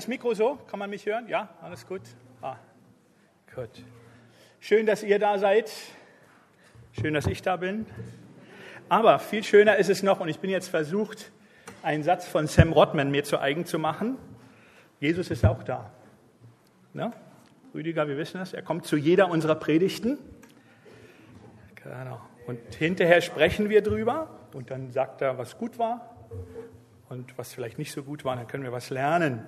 das Mikro so? Kann man mich hören? Ja, alles gut? Gut. Schön, dass ihr da seid. Schön, dass ich da bin. Aber viel schöner ist es noch, und ich bin jetzt versucht, einen Satz von Sam Rodman mir zu eigen zu machen. Jesus ist auch da. Ne? Rüdiger, wir wissen das. Er kommt zu jeder unserer Predigten. Genau. Und hinterher sprechen wir drüber. Und dann sagt er, was gut war und was vielleicht nicht so gut war. Dann können wir was lernen.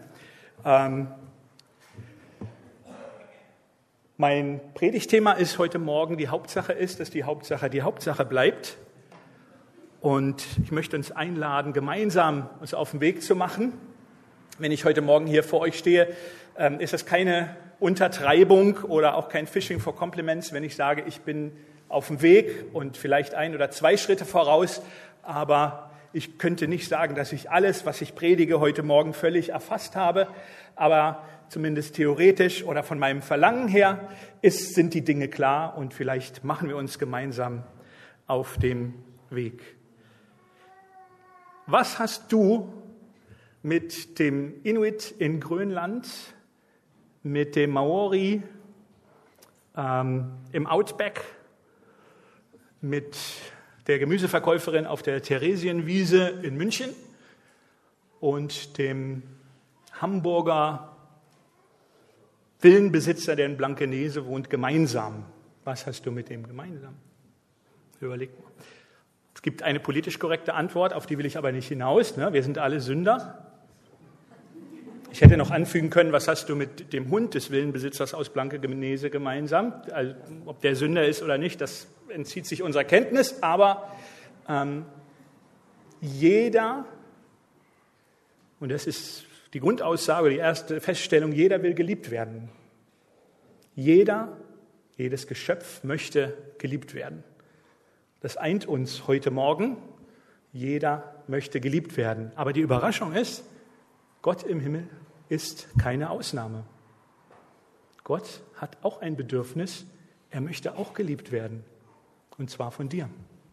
Mein Predigtthema ist heute Morgen, die Hauptsache ist, dass die Hauptsache bleibt. Und ich möchte uns einladen, gemeinsam uns auf den Weg zu machen. Wenn ich heute Morgen hier vor euch stehe, ist das keine Untertreibung oder auch kein Fishing for Compliments, wenn ich sage, ich bin auf dem Weg und vielleicht 1 oder 2 Schritte voraus. Aber ich könnte nicht sagen, dass ich alles, was ich predige, heute Morgen völlig erfasst habe. Aber zumindest theoretisch oder von meinem Verlangen her sind die Dinge klar und vielleicht machen wir uns gemeinsam auf dem Weg. Was hast du mit dem Inuit in Grönland, mit dem Maori im Outback, mit der Gemüseverkäuferin auf der Theresienwiese in München und dem Hamburger Villenbesitzer, der in Blankenese wohnt, gemeinsam? Was hast du mit dem gemeinsam? Überleg mal. Es gibt eine politisch korrekte Antwort, auf die will ich aber nicht hinaus. Ne? Wir sind alle Sünder. Ich hätte noch anfügen können, was hast du mit dem Hund des Villenbesitzers aus Blankenese gemeinsam? Also, ob der Sünder ist oder nicht, das entzieht sich unserer Kenntnis. Aber jeder, und das ist die Grundaussage, die erste Feststellung, jeder will geliebt werden. Jedes Geschöpf möchte geliebt werden. Das eint uns heute Morgen. Jeder möchte geliebt werden. Aber die Überraschung ist, Gott im Himmel ist keine Ausnahme. Gott hat auch ein Bedürfnis. Er möchte auch geliebt werden. Und zwar von dir.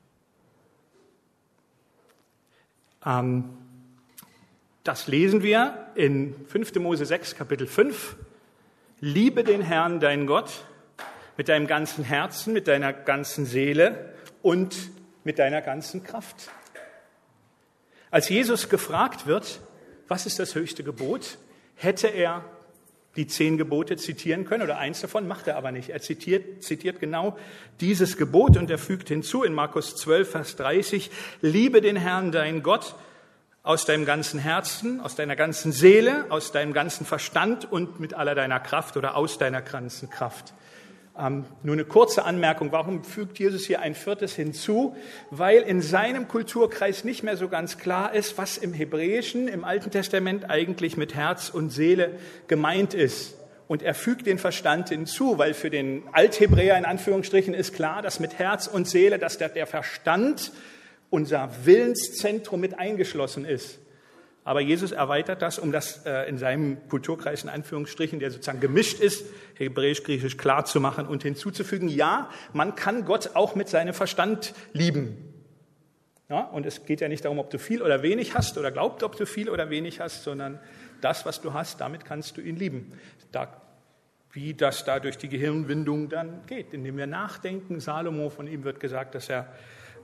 Das lesen wir in 5. Mose 6, Kapitel 5. Liebe den Herrn, deinen Gott, mit deinem ganzen Herzen, mit deiner ganzen Seele und mit deiner ganzen Kraft. Als Jesus gefragt wird, was ist das höchste Gebot, hätte er die 10 Gebote zitieren können oder eins davon, macht er aber nicht. Er zitiert genau dieses Gebot und er fügt hinzu in Markus 12, Vers 30, liebe den Herrn, deinen Gott, aus deinem ganzen Herzen, aus deiner ganzen Seele, aus deinem ganzen Verstand und mit aller deiner Kraft oder aus deiner ganzen Kraft. Nur eine kurze Anmerkung, warum fügt Jesus hier ein 4. hinzu? Weil in seinem Kulturkreis nicht mehr so ganz klar ist, was im Hebräischen, im Alten Testament eigentlich mit Herz und Seele gemeint ist. Und er fügt den Verstand hinzu, weil für den Althebräer in Anführungsstrichen ist klar, dass mit Herz und Seele, dass der Verstand unser Willenszentrum mit eingeschlossen ist. Aber Jesus erweitert das, um das in seinem Kulturkreis in Anführungsstrichen, der sozusagen gemischt ist, hebräisch-griechisch klar zu machen und hinzuzufügen, ja, man kann Gott auch mit seinem Verstand lieben. Ja, und es geht ja nicht darum, ob du viel oder wenig hast oder glaubt, ob du viel oder wenig hast, sondern das, was du hast, damit kannst du ihn lieben. Wie das da durch die Gehirnwindung dann geht, indem wir nachdenken. Salomo, von ihm wird gesagt, dass er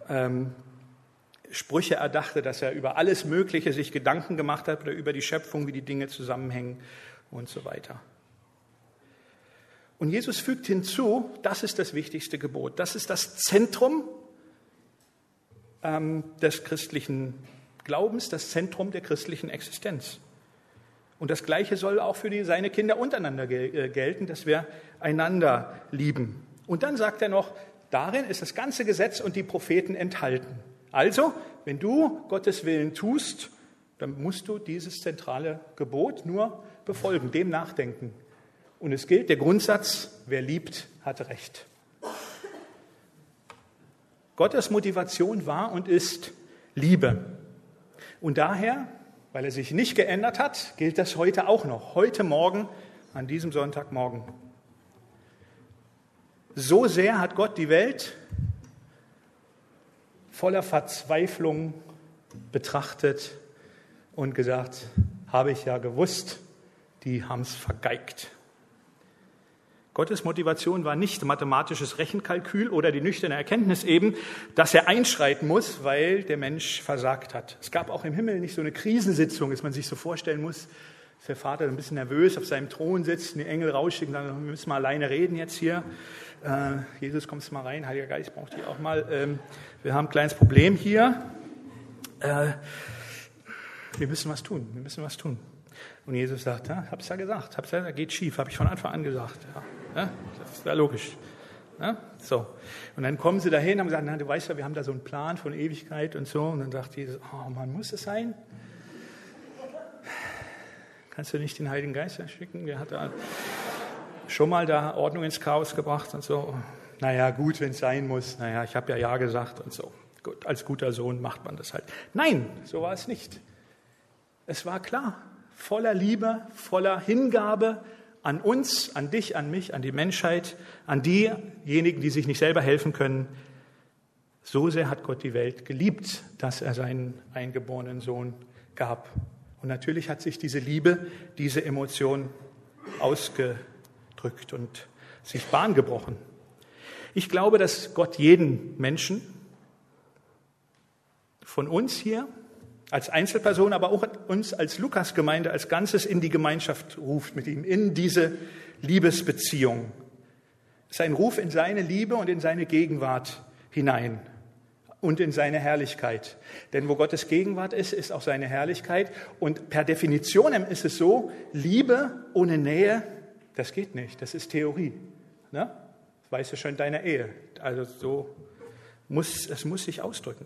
Sprüche erdachte, dass er über alles Mögliche sich Gedanken gemacht hat oder über die Schöpfung, wie die Dinge zusammenhängen und so weiter. Und Jesus fügt hinzu, das ist das wichtigste Gebot, das ist das Zentrum des christlichen Glaubens, das Zentrum der christlichen Existenz. Und das Gleiche soll auch für seine Kinder untereinander gelten, dass wir einander lieben. Und dann sagt er noch, darin ist das ganze Gesetz und die Propheten enthalten. Also, wenn du Gottes Willen tust, dann musst du dieses zentrale Gebot nur befolgen, dem nachdenken. Und es gilt der Grundsatz, wer liebt, hat Recht. Gottes Motivation war und ist Liebe. Und daher, weil er sich nicht geändert hat, gilt das heute auch noch, heute Morgen, an diesem Sonntagmorgen. So sehr hat Gott die Welt voller Verzweiflung betrachtet und gesagt, habe ich ja gewusst, die haben es vergeigt. Gottes Motivation war nicht mathematisches Rechenkalkül oder die nüchterne Erkenntnis eben, dass er einschreiten muss, weil der Mensch versagt hat. Es gab auch im Himmel nicht so eine Krisensitzung, dass man sich so vorstellen muss, dass der Vater ein bisschen nervös auf seinem Thron sitzt, die Engel rausschicken, sagen, wir müssen mal alleine reden jetzt hier. Jesus, kommst mal rein, Heiliger Geist braucht dich auch mal. Wir haben ein kleines Problem hier. Wir müssen was tun. Und Jesus sagt, ja, hab's ja gesagt, geht schief, habe ich von Anfang an gesagt. Ja, das ist ja logisch. Ja, so. Und dann kommen sie dahin und haben gesagt, na, du weißt ja, wir haben da so einen Plan von Ewigkeit und so. Und dann sagt Jesus, oh Mann, muss es sein? Kannst du nicht den Heiligen Geist schicken? Der hat da schon mal da Ordnung ins Chaos gebracht und so. Naja, gut, wenn es sein muss. Naja, ich habe ja gesagt und so. Gut, als guter Sohn macht man das halt. Nein, so war es nicht. Es war klar, voller Liebe, voller Hingabe an uns, an dich, an mich, an die Menschheit, an diejenigen, die sich nicht selber helfen können. So sehr hat Gott die Welt geliebt, dass er seinen eingeborenen Sohn gab. Und natürlich hat sich diese Liebe, diese Emotion ausgedrückt und sich Bahn gebrochen. Ich glaube, dass Gott jeden Menschen von uns hier als Einzelperson, aber auch uns als Lukas-Gemeinde als Ganzes in die Gemeinschaft ruft mit ihm, in diese Liebesbeziehung. Es ist ein Ruf in seine Liebe und in seine Gegenwart hinein und in seine Herrlichkeit. Denn wo Gottes Gegenwart ist, ist auch seine Herrlichkeit. Und per Definition ist es so, Liebe ohne Nähe, das geht nicht, das ist Theorie. Ne? Das weißt du schon in deiner Ehe. Also es muss sich ausdrücken.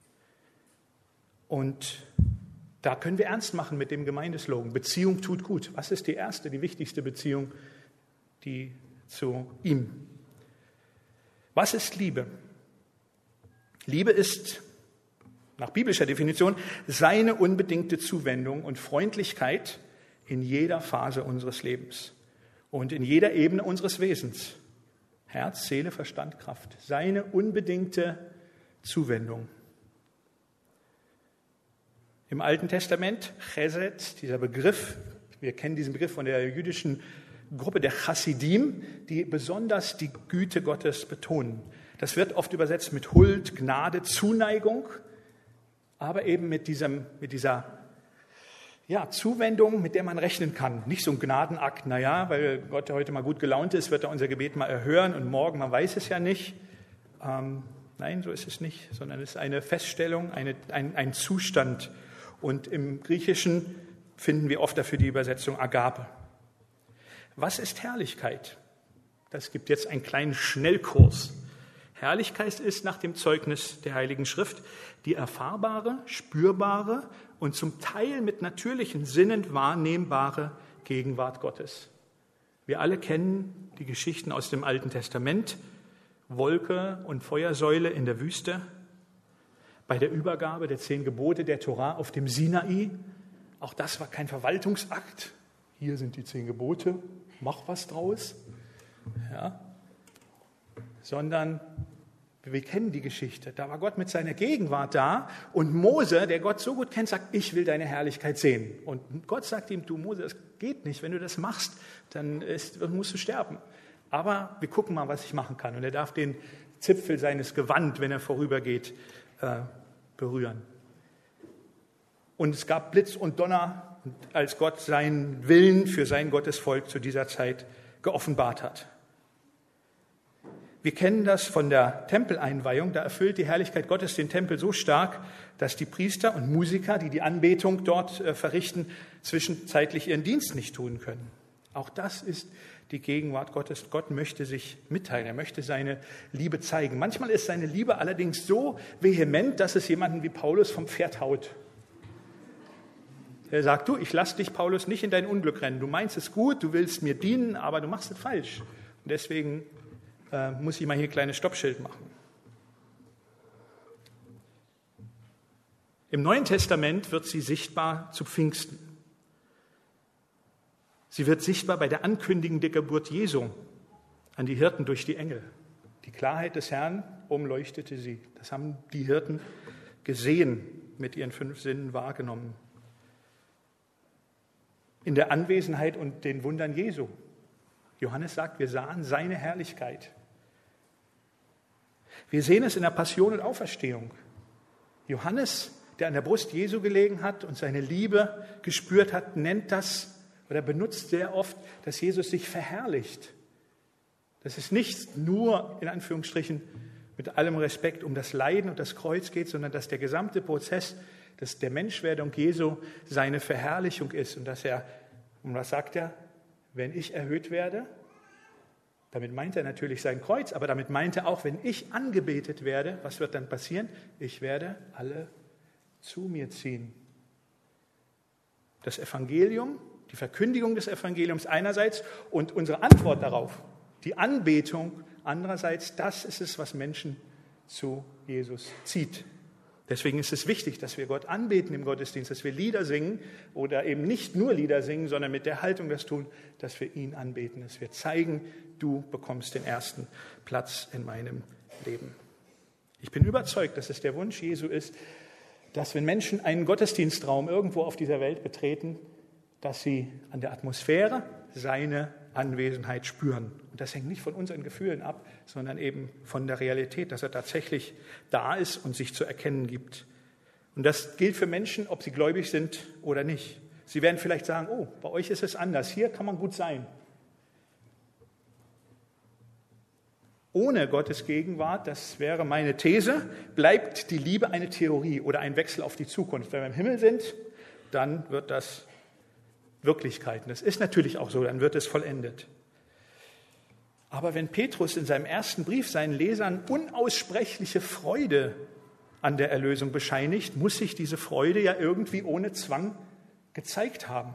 Und da können wir ernst machen mit dem Gemeindeslogan. Beziehung tut gut. Was ist die erste, die wichtigste Beziehung, die zu ihm? Was ist Liebe? Liebe ist, nach biblischer Definition, seine unbedingte Zuwendung und Freundlichkeit in jeder Phase unseres Lebens und in jeder Ebene unseres Wesens. Herz, Seele, Verstand, Kraft. Seine unbedingte Zuwendung. Im Alten Testament, Chesed, dieser Begriff, wir kennen diesen Begriff von der jüdischen Gruppe der Chassidim, die besonders die Güte Gottes betonen. Das wird oft übersetzt mit Huld, Gnade, Zuneigung, aber eben mit dieser Zuwendung, mit der man rechnen kann. Nicht so ein Gnadenakt, weil Gott heute mal gut gelaunt ist, wird er unser Gebet mal erhören und morgen, man weiß es ja nicht. Nein, so ist es nicht, sondern es ist eine Feststellung, ein Zustand. Und im Griechischen finden wir oft dafür die Übersetzung Agape. Was ist Herrlichkeit? Das gibt jetzt einen kleinen Schnellkurs. Herrlichkeit ist nach dem Zeugnis der Heiligen Schrift die erfahrbare, spürbare und zum Teil mit natürlichen Sinnen wahrnehmbare Gegenwart Gottes. Wir alle kennen die Geschichten aus dem Alten Testament, Wolke und Feuersäule in der Wüste, bei der Übergabe der 10 Gebote der Tora auf dem Sinai. Auch das war kein Verwaltungsakt. Hier sind die 10 Gebote, mach was draus. Ja. Sondern wir kennen die Geschichte. Da war Gott mit seiner Gegenwart da und Mose, der Gott so gut kennt, sagt, ich will deine Herrlichkeit sehen. Und Gott sagt ihm, du Mose, das geht nicht. Wenn du das machst, dann musst du sterben. Aber wir gucken mal, was ich machen kann. Und er darf den Zipfel seines Gewand, wenn er vorübergeht, berühren. Und es gab Blitz und Donner, als Gott seinen Willen für sein Gottesvolk zu dieser Zeit geoffenbart hat. Wir kennen das von der Tempeleinweihung. Da erfüllt die Herrlichkeit Gottes den Tempel so stark, dass die Priester und Musiker, die die Anbetung dort verrichten, zwischenzeitlich ihren Dienst nicht tun können. Auch das ist die Gegenwart Gottes. Gott möchte sich mitteilen, er möchte seine Liebe zeigen. Manchmal ist seine Liebe allerdings so vehement, dass es jemanden wie Paulus vom Pferd haut. Er sagt, ich lasse dich, Paulus, nicht in dein Unglück rennen. Du meinst es gut, du willst mir dienen, aber du machst es falsch. Und deswegen muss ich mal hier ein kleines Stoppschild machen. Im Neuen Testament wird sie sichtbar zu Pfingsten. Sie wird sichtbar bei der Ankündigung der Geburt Jesu an die Hirten durch die Engel. Die Klarheit des Herrn umleuchtete sie. Das haben die Hirten gesehen, mit ihren 5 Sinnen wahrgenommen. in der Anwesenheit und den Wundern Jesu. Johannes sagt, wir sahen seine Herrlichkeit. Wir sehen es in der Passion und Auferstehung. Johannes, der an der Brust Jesu gelegen hat und seine Liebe gespürt hat, nennt das oder benutzt sehr oft, dass Jesus sich verherrlicht. Dass es nicht nur, in Anführungsstrichen, mit allem Respekt um das Leiden und das Kreuz geht, sondern dass der gesamte Prozess der Menschwerdung Jesu seine Verherrlichung ist. Und dass er, und was sagt er? Wenn ich erhöht werde, damit meint er natürlich sein Kreuz, aber damit meint er auch, wenn ich angebetet werde, was wird dann passieren? Ich werde alle zu mir ziehen. Das Evangelium, die Verkündigung des Evangeliums einerseits und unsere Antwort darauf, die Anbetung andererseits, das ist es, was Menschen zu Jesus zieht. Deswegen ist es wichtig, dass wir Gott anbeten im Gottesdienst, dass wir Lieder singen oder eben nicht nur Lieder singen, sondern mit der Haltung das tun, dass wir ihn anbeten, dass wir zeigen, du bekommst den ersten Platz in meinem Leben. Ich bin überzeugt, dass es der Wunsch Jesu ist, dass wenn Menschen einen Gottesdienstraum irgendwo auf dieser Welt betreten, dass sie an der Atmosphäre seine Anwesenheit spüren. Und das hängt nicht von unseren Gefühlen ab, sondern eben von der Realität, dass er tatsächlich da ist und sich zu erkennen gibt. Und das gilt für Menschen, ob sie gläubig sind oder nicht. Sie werden vielleicht sagen, oh, bei euch ist es anders, hier kann man gut sein. Ohne Gottes Gegenwart, das wäre meine These, bleibt die Liebe eine Theorie oder ein Wechsel auf die Zukunft. Wenn wir im Himmel sind, dann wird das Wirklichkeit. Das ist natürlich auch so, dann wird es vollendet. Aber wenn Petrus in seinem ersten Brief seinen Lesern unaussprechliche Freude an der Erlösung bescheinigt, muss sich diese Freude ja irgendwie ohne Zwang gezeigt haben.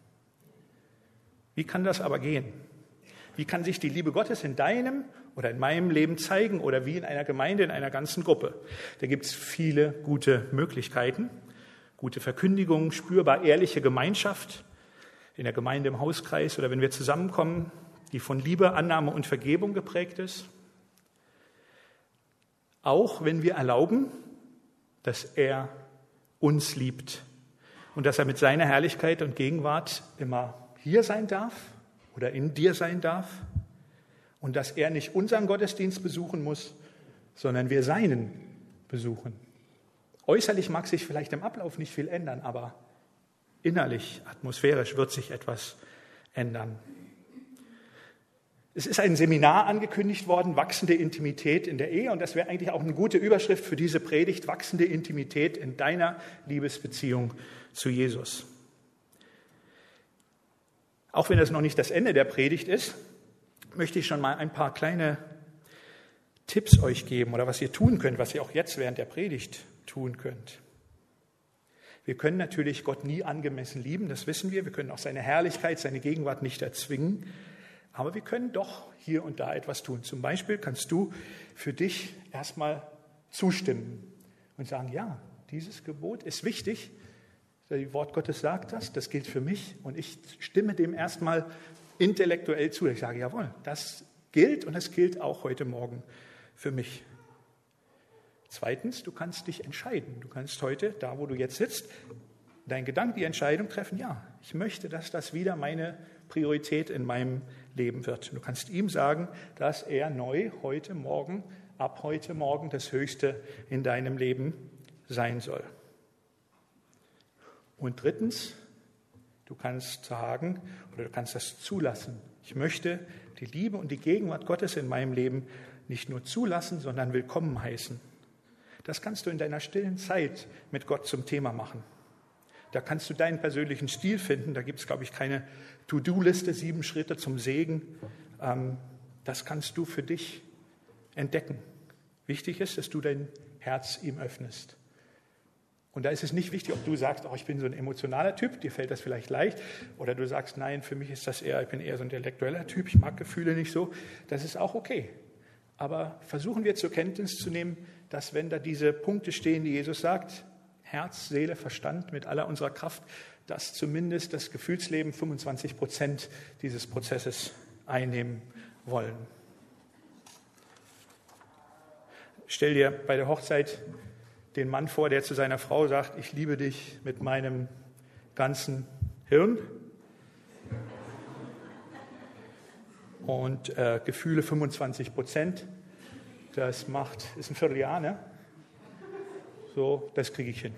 Wie kann das aber gehen? Wie kann sich die Liebe Gottes in deinem oder in meinem Leben zeigen oder wie in einer Gemeinde, in einer ganzen Gruppe? Da gibt es viele gute Möglichkeiten. Gute Verkündigung, spürbar ehrliche Gemeinschaft in der Gemeinde im Hauskreis oder wenn wir zusammenkommen, die von Liebe, Annahme und Vergebung geprägt ist. Auch wenn wir erlauben, dass er uns liebt und dass er mit seiner Herrlichkeit und Gegenwart immer hier sein darf oder in dir sein darf und dass er nicht unseren Gottesdienst besuchen muss, sondern wir seinen besuchen. Äußerlich mag sich vielleicht im Ablauf nicht viel ändern, aber innerlich, atmosphärisch wird sich etwas ändern. Es ist ein Seminar angekündigt worden, wachsende Intimität in der Ehe. Und das wäre eigentlich auch eine gute Überschrift für diese Predigt, wachsende Intimität in deiner Liebesbeziehung zu Jesus. Auch wenn das noch nicht das Ende der Predigt ist, möchte ich schon mal ein paar kleine Tipps euch geben oder was ihr tun könnt, was ihr auch jetzt während der Predigt tun könnt. Wir können natürlich Gott nie angemessen lieben, das wissen wir. Wir können auch seine Herrlichkeit, seine Gegenwart nicht erzwingen. Aber wir können doch hier und da etwas tun. Zum Beispiel kannst du für dich erstmal zustimmen und sagen, ja, dieses Gebot ist wichtig. Das Wort Gottes sagt das gilt für mich und ich stimme dem erstmal intellektuell zu. Ich sage, jawohl, das gilt und das gilt auch heute Morgen für mich. Zweitens, du kannst dich entscheiden. Du kannst heute, da wo du jetzt sitzt, deinen Gedanken die Entscheidung treffen, ja, ich möchte, dass das wieder meine Priorität in meinem Leben wird. Du kannst ihm sagen, dass er neu heute Morgen, ab heute Morgen das Höchste in deinem Leben sein soll. Und drittens, du kannst sagen oder du kannst das zulassen. Ich möchte die Liebe und die Gegenwart Gottes in meinem Leben nicht nur zulassen, sondern willkommen heißen. Das kannst du in deiner stillen Zeit mit Gott zum Thema machen. Da kannst du deinen persönlichen Stil finden. Da gibt es, glaube ich, keine To-Do-Liste, 7 Schritte zum Segen. Das kannst du für dich entdecken. Wichtig ist, dass du dein Herz ihm öffnest. Und da ist es nicht wichtig, ob du sagst, oh, ich bin so ein emotionaler Typ, dir fällt das vielleicht leicht. Oder du sagst, nein, für mich ist das ich bin eher so ein intellektueller Typ, ich mag Gefühle nicht so. Das ist auch okay. Aber versuchen wir zur Kenntnis zu nehmen, dass wenn da diese Punkte stehen, die Jesus sagt, Herz, Seele, Verstand mit aller unserer Kraft, dass zumindest das Gefühlsleben 25% dieses Prozesses einnehmen wollen. Stell dir bei der Hochzeit den Mann vor, der zu seiner Frau sagt, ich liebe dich mit meinem ganzen Hirn. und Gefühle 25%. Das ist ein Vierteljahr, ne? So, das kriege ich hin.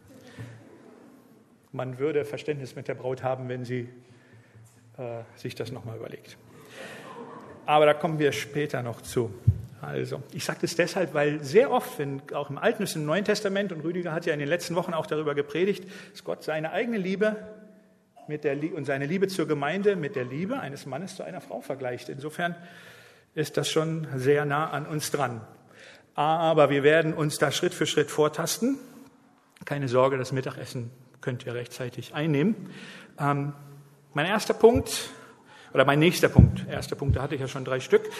Man würde Verständnis mit der Braut haben, wenn sie sich das nochmal überlegt. Aber da kommen wir später noch zu. Also, ich sage das deshalb, weil sehr oft, auch im Alten und im Neuen Testament, und Rüdiger hat ja in den letzten Wochen auch darüber gepredigt, dass Gott seine eigene Liebe und seine Liebe zur Gemeinde mit der Liebe eines Mannes zu einer Frau vergleicht. Insofern ist das schon sehr nah an uns dran. Aber wir werden uns da Schritt für Schritt vortasten. Keine Sorge, das Mittagessen könnt ihr rechtzeitig einnehmen. Mein nächster Punkt, erster Punkt, da hatte ich ja schon 3 Stück.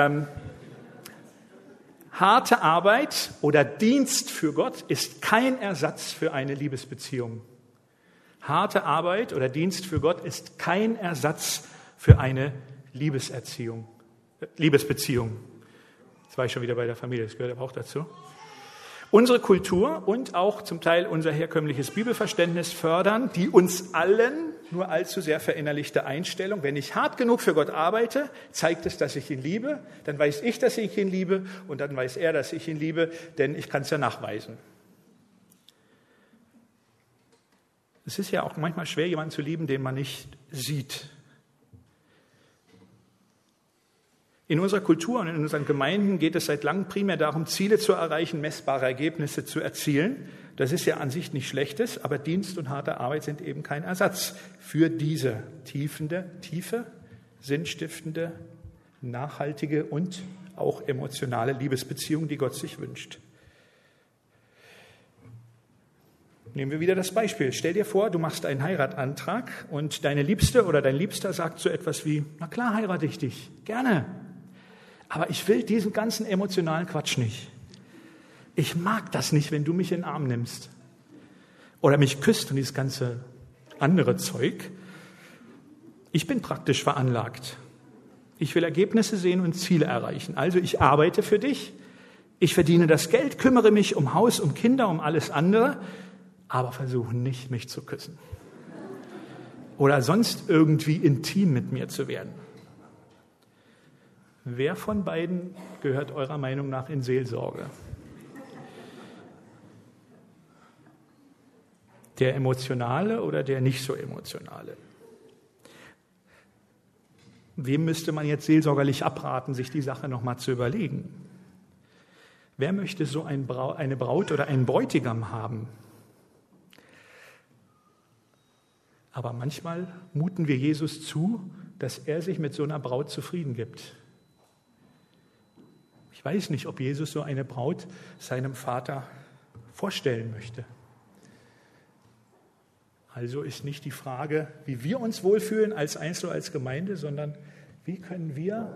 Harte Arbeit oder Dienst für Gott ist kein Ersatz für eine Liebesbeziehung. Harte Arbeit oder Dienst für Gott ist kein Ersatz für eine Liebesbeziehung. Jetzt war ich schon wieder bei der Familie, das gehört aber auch dazu. Unsere Kultur und auch zum Teil unser herkömmliches Bibelverständnis fördern die uns allen nur allzu sehr verinnerlichte Einstellung: Wenn ich hart genug für Gott arbeite, zeigt es, dass ich ihn liebe. Dann weiß ich, dass ich ihn liebe, und dann weiß er, dass ich ihn liebe, denn ich kann es ja nachweisen. Es ist ja auch manchmal schwer, jemanden zu lieben, den man nicht sieht. In unserer Kultur und in unseren Gemeinden geht es seit langem primär darum, Ziele zu erreichen, messbare Ergebnisse zu erzielen. Das ist ja an sich nicht Schlechtes, aber Dienst und harte Arbeit sind eben kein Ersatz für diese tiefe, sinnstiftende, nachhaltige und auch emotionale Liebesbeziehung, die Gott sich wünscht. Nehmen wir wieder das Beispiel. Stell dir vor, du machst einen Heiratsantrag und deine Liebste oder dein Liebster sagt so etwas wie: Na klar, heirate ich dich, gerne. Aber ich will diesen ganzen emotionalen Quatsch nicht. Ich mag das nicht, wenn du mich in den Arm nimmst oder mich küsst und dieses ganze andere Zeug. Ich bin praktisch veranlagt. Ich will Ergebnisse sehen und Ziele erreichen. Also ich arbeite für dich. Ich verdiene das Geld, kümmere mich um Haus, um Kinder, um alles andere, aber versuche nicht, mich zu küssen oder sonst irgendwie intim mit mir zu werden. Wer von beiden gehört eurer Meinung nach in Seelsorge? Der Emotionale oder der nicht so Emotionale? Wem müsste man jetzt seelsorgerlich abraten, sich die Sache nochmal zu überlegen? Wer möchte so eine Braut oder einen Bräutigam haben? Aber manchmal muten wir Jesus zu, dass er sich mit so einer Braut zufrieden gibt. Ich weiß nicht, ob Jesus so eine Braut seinem Vater vorstellen möchte. Also ist nicht die Frage, wie wir uns wohlfühlen als Einzelne, als Gemeinde, sondern wie können wir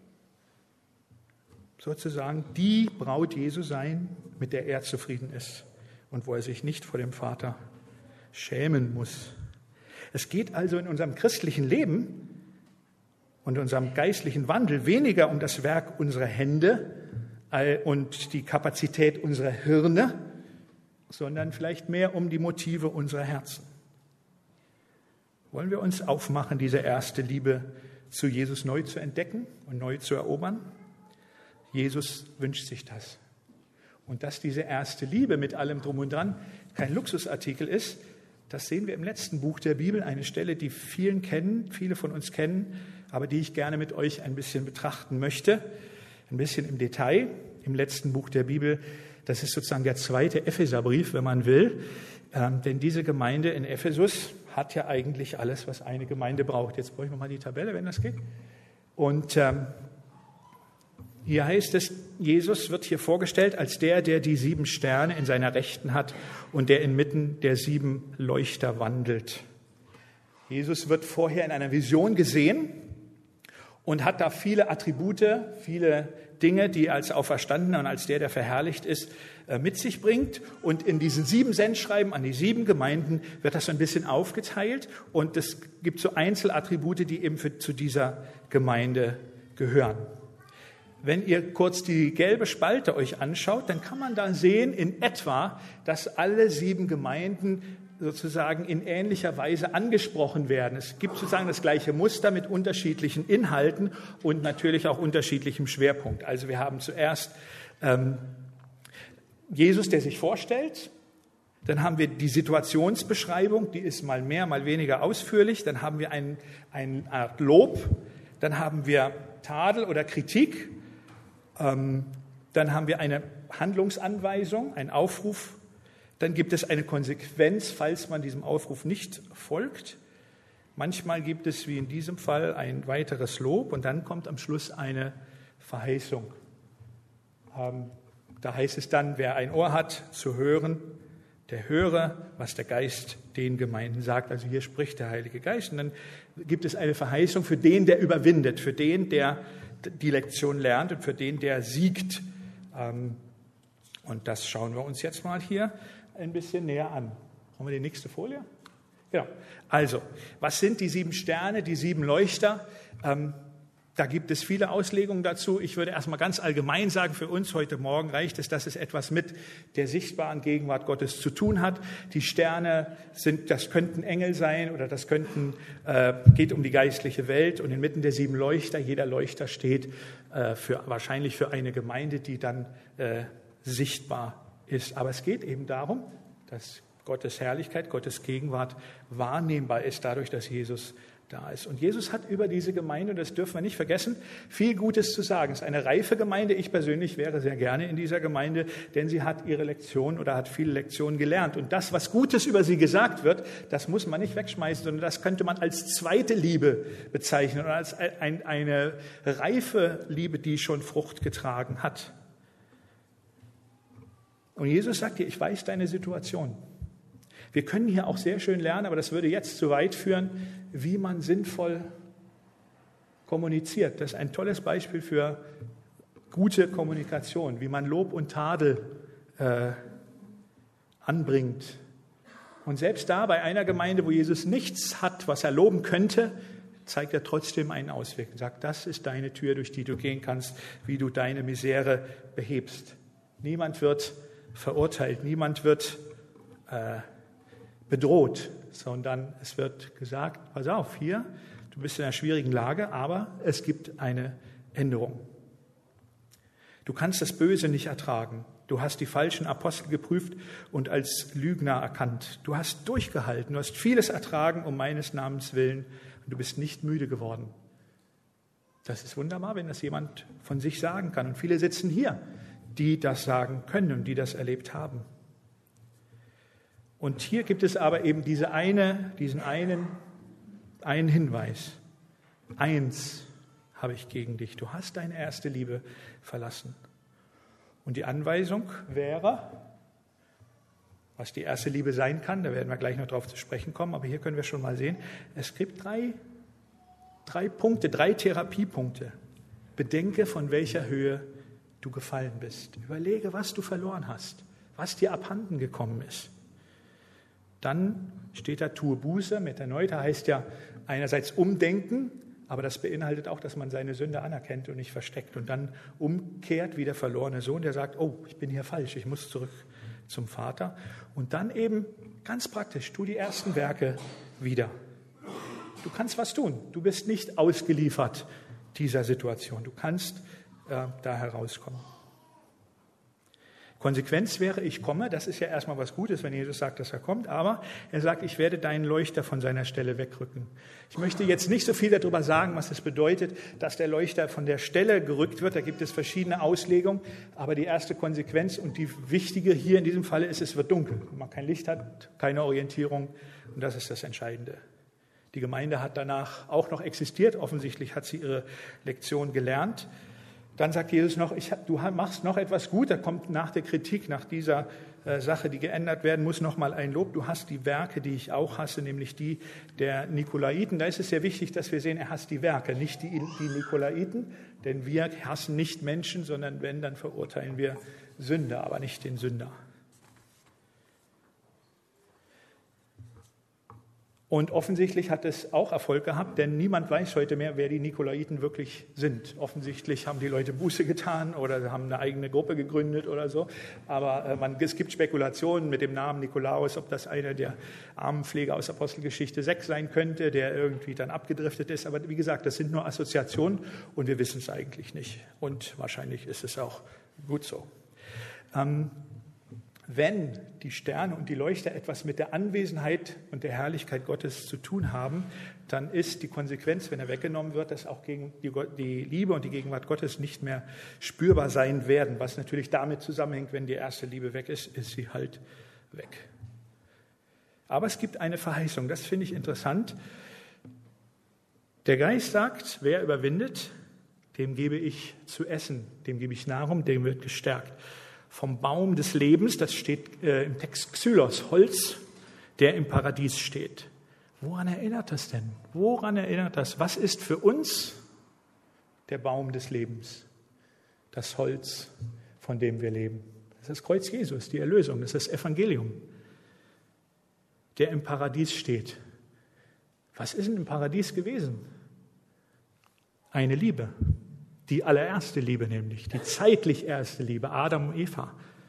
sozusagen die Braut Jesu sein, mit der er zufrieden ist und wo er sich nicht vor dem Vater schämen muss. Es geht also in unserem christlichen Leben und unserem geistlichen Wandel weniger um das Werk unserer Hände und die Kapazität unserer Hirne, sondern vielleicht mehr um die Motive unserer Herzen. Wollen wir uns aufmachen, diese erste Liebe zu Jesus neu zu entdecken und neu zu erobern? Jesus wünscht sich das. Und dass diese erste Liebe mit allem Drum und Dran kein Luxusartikel ist, das sehen wir im letzten Buch der Bibel, eine Stelle, die viele von uns kennen, aber die ich gerne mit euch ein bisschen betrachten möchte, ein bisschen im Detail. Im letzten Buch der Bibel, das ist sozusagen der 2. Epheserbrief, wenn man will, denn diese Gemeinde in Ephesus hat ja eigentlich alles, was eine Gemeinde braucht. Jetzt bräuchten wir mal die Tabelle, wenn das geht. Und hier heißt es, Jesus wird hier vorgestellt als der die 7 Sterne in seiner Rechten hat und der inmitten der 7 Leuchter wandelt. Jesus wird vorher in einer Vision gesehen und hat da viele Attribute, viele Dinge, die er als Auferstandener und als der verherrlicht ist, mit sich bringt. Und in diesen 7 Sendschreiben an die 7 Gemeinden wird das so ein bisschen aufgeteilt. Und es gibt so Einzelattribute, die eben zu dieser Gemeinde gehören. Wenn ihr kurz die gelbe Spalte euch anschaut, dann kann man da sehen in etwa, dass alle 7 Gemeinden sozusagen in ähnlicher Weise angesprochen werden. Es gibt sozusagen das gleiche Muster mit unterschiedlichen Inhalten und natürlich auch unterschiedlichem Schwerpunkt. Also wir haben zuerst Jesus, der sich vorstellt. Dann haben wir die Situationsbeschreibung, die ist mal mehr, mal weniger ausführlich. Dann haben wir eine Art Lob. Dann haben wir Tadel oder Kritik. Dann haben wir eine Handlungsanweisung, einen Aufruf. Dann gibt es eine Konsequenz, falls man diesem Aufruf nicht folgt. Manchmal gibt es, wie in diesem Fall, ein weiteres Lob. Und dann kommt am Schluss eine Verheißung. Da heißt es dann, wer ein Ohr hat zu hören, der höre, was der Geist den Gemeinden sagt. Also hier spricht der Heilige Geist. Und dann gibt es eine Verheißung für den, der überwindet, für den, der die Lektion lernt und für den, der siegt. Und das schauen wir uns jetzt mal hier ein bisschen näher an. Haben wir die nächste Folie? Genau. Also, was sind die 7 Sterne, die 7 Leuchter? Da gibt es viele Auslegungen dazu. Ich würde erstmal ganz allgemein sagen, für uns heute Morgen reicht es, dass es etwas mit der sichtbaren Gegenwart Gottes zu tun hat. Die Sterne das könnten Engel sein oder das geht um die geistliche Welt. Und inmitten der 7 Leuchter, jeder Leuchter steht wahrscheinlich für eine Gemeinde, die dann sichtbar ist. Aber es geht eben darum, dass Gottes Herrlichkeit, Gottes Gegenwart wahrnehmbar ist, dadurch, dass Jesus da ist. Und Jesus hat über diese Gemeinde, und das dürfen wir nicht vergessen, viel Gutes zu sagen. Es ist eine reife Gemeinde. Ich persönlich wäre sehr gerne in dieser Gemeinde, denn sie hat ihre Lektion oder hat viele Lektionen gelernt. Und das, was Gutes über sie gesagt wird, das muss man nicht wegschmeißen, sondern das könnte man als zweite Liebe bezeichnen oder als eine reife Liebe, die schon Frucht getragen hat. Und Jesus sagt dir, ich weiß deine Situation. Wir können hier auch sehr schön lernen, aber das würde jetzt zu weit führen, wie man sinnvoll kommuniziert. Das ist ein tolles Beispiel für gute Kommunikation, wie man Lob und Tadel anbringt. Und selbst da bei einer Gemeinde, wo Jesus nichts hat, was er loben könnte, zeigt er trotzdem einen Ausweg und sagt, das ist deine Tür, durch die du gehen kannst, wie du deine Misere behebst. Niemand wird verurteilt, niemand wird bedroht, sondern es wird gesagt, pass auf, hier, du bist in einer schwierigen Lage, aber es gibt eine Änderung. Du kannst das Böse nicht ertragen. Du hast die falschen Apostel geprüft und als Lügner erkannt. Du hast durchgehalten, du hast vieles ertragen um meines Namens willen und du bist nicht müde geworden. Das ist wunderbar, wenn das jemand von sich sagen kann. Und viele sitzen hier, die das sagen können und die das erlebt haben. Und hier gibt es aber eben diesen einen Hinweis. 1 habe ich gegen dich. Du hast deine erste Liebe verlassen. Und die Anweisung wäre, was die erste Liebe sein kann, da werden wir gleich noch drauf zu sprechen kommen, aber hier können wir schon mal sehen, es gibt drei Punkte, 3 Therapiepunkte. Bedenke, von welcher Höhe du gefallen bist. Überlege, was du verloren hast, was dir abhanden gekommen ist. Dann steht da, tue Buße. Metanoia heißt ja einerseits umdenken, aber das beinhaltet auch, dass man seine Sünde anerkennt und nicht versteckt. Und dann umkehrt wie der verlorene Sohn, der sagt, oh, ich bin hier falsch, ich muss zurück zum Vater. Und dann eben ganz praktisch, tu die ersten Werke wieder. Du kannst was tun. Du bist nicht ausgeliefert dieser Situation. Du kannst da herauskommen. Konsequenz wäre, ich komme. Das ist ja erstmal was Gutes, wenn Jesus sagt, dass er kommt. Aber er sagt, ich werde deinen Leuchter von seiner Stelle wegrücken. Ich möchte jetzt nicht so viel darüber sagen, was es bedeutet, dass der Leuchter von der Stelle gerückt wird. Da gibt es verschiedene Auslegungen. Aber die erste Konsequenz und die wichtige hier in diesem Falle ist, es wird dunkel. Wenn man kein Licht hat, keine Orientierung. Und das ist das Entscheidende. Die Gemeinde hat danach auch noch existiert. Offensichtlich hat sie ihre Lektion gelernt. Dann sagt Jesus noch, du machst noch etwas gut, da kommt nach der Kritik, nach dieser Sache, die geändert werden muss, noch mal ein Lob. Du hast die Werke, die ich auch hasse, nämlich die der Nikolaiten. Da ist es sehr wichtig, dass wir sehen, er hasst die Werke, nicht die Nikolaiten, denn wir hassen nicht Menschen, sondern wenn, dann verurteilen wir Sünder, aber nicht den Sünder. Und offensichtlich hat es auch Erfolg gehabt, denn niemand weiß heute mehr, wer die Nikolaiten wirklich sind. Offensichtlich haben die Leute Buße getan oder haben eine eigene Gruppe gegründet oder so. Aber es gibt Spekulationen mit dem Namen Nikolaus, ob das einer der Armenpfleger aus Apostelgeschichte 6 sein könnte, der irgendwie dann abgedriftet ist. Aber wie gesagt, das sind nur Assoziationen und wir wissen es eigentlich nicht. Und wahrscheinlich ist es auch gut so. Wenn die Sterne und die Leuchter etwas mit der Anwesenheit und der Herrlichkeit Gottes zu tun haben, dann ist die Konsequenz, wenn er weggenommen wird, dass auch gegen die Liebe und die Gegenwart Gottes nicht mehr spürbar sein werden. Was natürlich damit zusammenhängt, wenn die erste Liebe weg ist, ist sie halt weg. Aber es gibt eine Verheißung, das finde ich interessant. Der Geist sagt, wer überwindet, dem gebe ich zu essen, dem gebe ich Nahrung, dem wird gestärkt. Vom Baum des Lebens, das steht im Text Xylos, Holz, der im Paradies steht. Woran erinnert das denn? Woran erinnert das? Was ist für uns der Baum des Lebens? Das Holz, von dem wir leben. Das ist das Kreuz Jesus, die Erlösung, das ist das Evangelium, der im Paradies steht. Was ist denn im Paradies gewesen? Eine Liebe. Die allererste Liebe nämlich, die zeitlich erste Liebe, Adam und Eva.